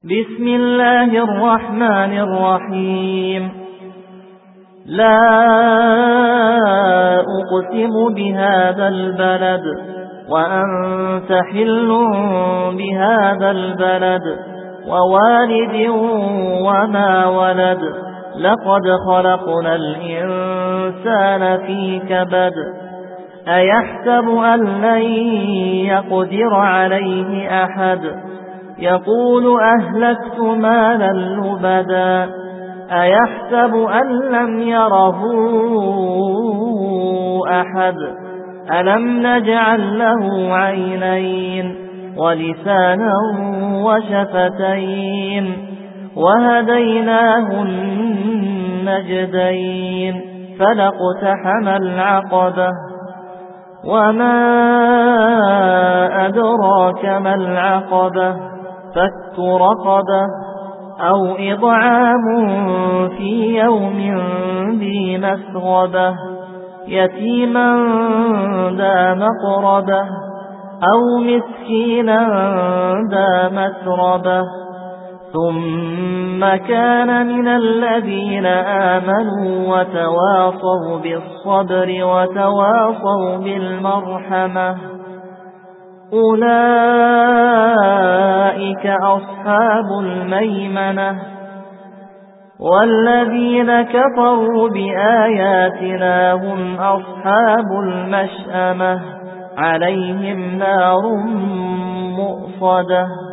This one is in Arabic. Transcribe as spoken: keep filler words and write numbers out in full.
بسم الله الرحمن الرحيم لا أقسم بهذا البلد وأنت حل بهذا البلد ووالد وما ولد لقد خلقنا الإنسان في كبد أيحسب أن لن يقدر عليه أحد يقول أهلكت مالا لبدا أيحسب أن لم يره أحد ألم نجعل له عينين ولسانا وشفتين وهديناه النجدين فلاقتحم العقبة وما أدراك ما العقبة فك رقبة أو إطعام في يوم ذي مسغبة يتيما ذا مقربة أو مسكينا ذا مسربة ثم كان من الذين آمنوا وتواصوا بالصبر وتواصوا بالمرحمة أولئك أصحاب الميمنة والذين كفروا بآياتنا هم أصحاب المشأمة عليهم نار مؤصدة.